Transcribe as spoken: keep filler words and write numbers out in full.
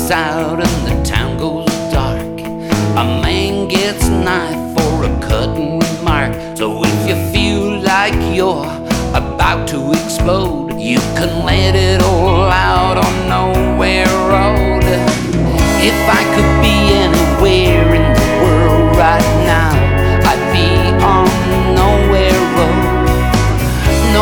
lights out and the town goes dark, a man gets a knife for a cutting remark. So if you feel like you're about to explode, you can let it all out on Nowhere Road. If I could be